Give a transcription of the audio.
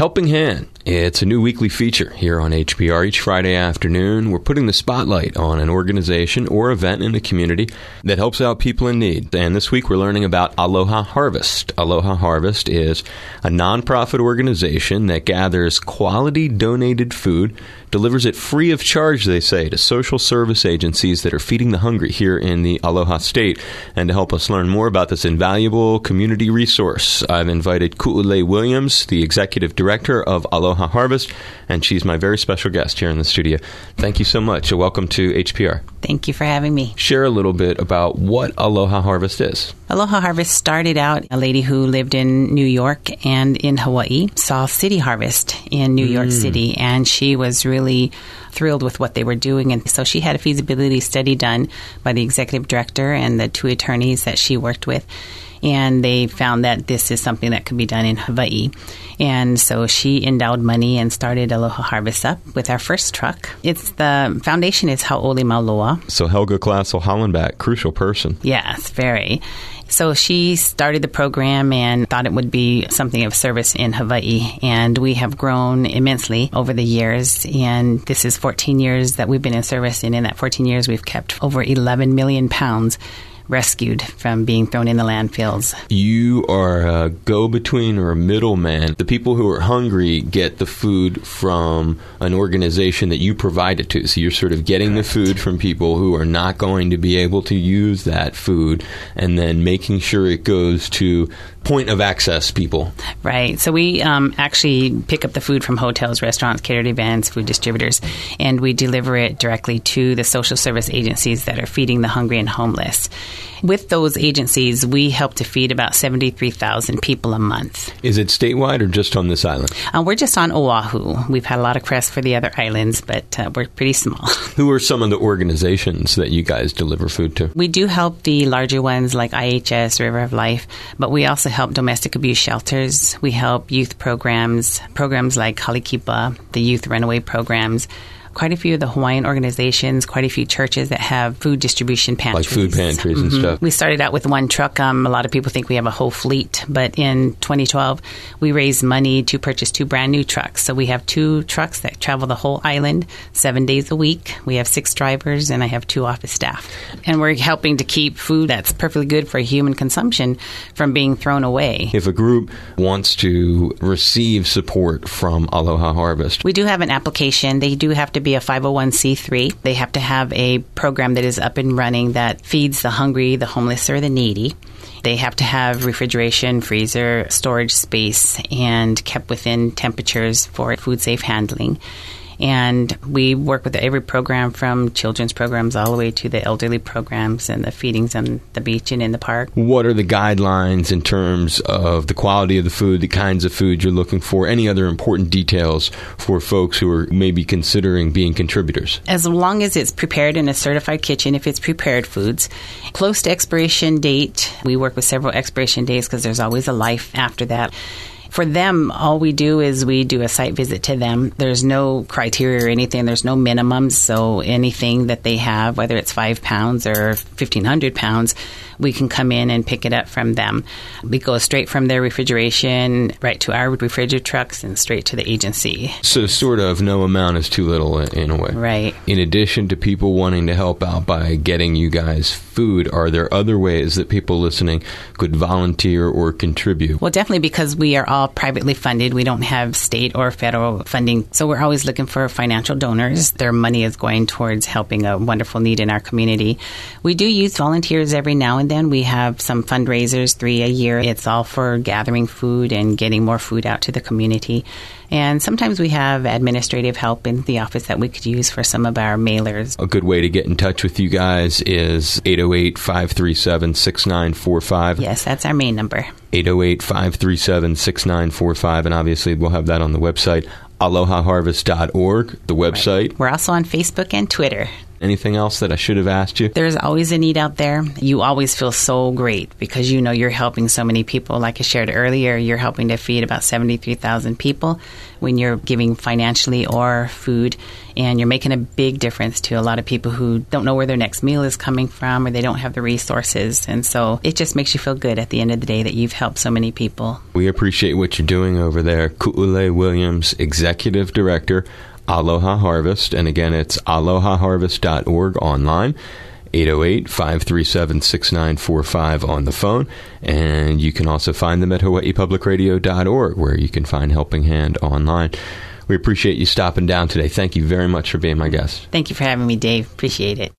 Helping Hand. It's a new weekly feature here on HPR. Each Friday afternoon, we're putting the spotlight on an organization or event in the community that helps out people in need. And this week, we're learning about Aloha Harvest. Aloha Harvest is a nonprofit organization that gathers quality donated food, delivers it free of charge, they say, to social service agencies that are feeding the hungry here in the Aloha State. And to help us learn more about this invaluable community resource, I've invited Ku'ulei Williams, the executive director of Aloha Harvest, and she's my very special guest here in the studio. Thank you so much. Welcome to HPR. Thank you for having me. Share a little bit about what Aloha Harvest is. Aloha Harvest started out, a lady who lived in New York and in Hawaii saw City Harvest in New York City, and she was really thrilled with what they were doing. And so she had a feasibility study done by the executive director and the two attorneys that she worked with. And they found that this is something that could be done in Hawaii. And so she endowed money and started Aloha Harvest up with our first truck. The foundation is Hau'oli Maoloa. So Helga Klassel-Hollenbach, crucial person. Yes, very. So she started the program and thought it would be something of service in Hawaii. And we have grown immensely over the years. And this is 14 years that we've been in service. And in that 14 years, we've kept over 11 million pounds rescued from being thrown in the landfills. You are a go-between or a middleman. The people who are hungry get the food from an organization that you provide it to. So you're sort of getting the food from people who are not going to be able to use that food and then making sure it goes to point of access people. Right. So we actually pick up the food from hotels, restaurants, catered events, food distributors, and we deliver it directly to the social service agencies that are feeding the hungry and homeless. With those agencies, we help to feed about 73,000 people a month. Is it statewide or just on this island? We're just on Oahu. We've had a lot of press for the other islands, but we're pretty small. Who are some of the organizations that you guys deliver food to? We do help the larger ones like IHS, River of Life, but we also help domestic abuse shelters. We help youth programs like Halikipa, the youth runaway programs. Quite a few of the Hawaiian organizations, quite a few churches that have food distribution pantries. Like food pantries and stuff. We started out with one truck. A lot of people think we have a whole fleet, but in 2012, we raised money to purchase 2 brand new trucks. So we have 2 trucks that travel the whole island 7 days a week. We have 6 drivers, and I have 2 office staff. And we're helping to keep food that's perfectly good for human consumption from being thrown away. If a group wants to receive support from Aloha Harvest, we do have an application. They do have to be a 501c3. They have to have a program that is up and running that feeds the hungry, the homeless, or the needy. They have to have refrigeration, freezer, storage space, and kept within temperatures for food safe handling. And we work with every program from children's programs all the way to the elderly programs and the feedings on the beach and in the park. What are the guidelines in terms of the quality of the food, the kinds of food you're looking for, any other important details for folks who are maybe considering being contributors? As long as it's prepared in a certified kitchen, if it's prepared foods. Close to expiration date, we work with several expiration dates because there's always a life after that. For them, all we do is we do a site visit to them. There's no criteria or anything. There's no minimums. So anything that they have, whether it's 5 pounds or 1,500 pounds, we can come in and pick it up from them. We go straight from their refrigeration right to our refrigerator trucks and straight to the agency. So sort of no amount is too little in a way. Right. In addition to people wanting to help out by getting you guys food, are there other ways that people listening could volunteer or contribute? Well, definitely, because we are all privately funded. We don't have state or federal funding. So we're always looking for financial donors. Their money is going towards helping a wonderful need in our community. We do use volunteers every now and then. We have some fundraisers, 3 a year. It's all for gathering food and getting more food out to the community. And sometimes we have administrative help in the office that we could use for some of our mailers. A good way to get in touch with you guys is 808-537-6945. Yes, that's our main number. 808-537-6945. And obviously we'll have that on the website, alohaharvest.org, the website. Right. We're also on Facebook and Twitter. Anything else that I should have asked you? There's always a need out there. You always feel so great because you know you're helping so many people. Like I shared earlier, you're helping to feed about 73,000 people when you're giving financially or food. And you're making a big difference to a lot of people who don't know where their next meal is coming from or they don't have the resources. And so it just makes you feel good at the end of the day that you've helped so many people. We appreciate what you're doing over there. Ku'ule Williams, Executive Director, Aloha Harvest. And again, it's alohaharvest.org online. 808-537-6945 on the phone. And you can also find them at hawaiipublicradio.org, where you can find Helping Hand online. We appreciate you stopping down today. Thank you very much for being my guest. Thank you for having me, Dave. Appreciate it.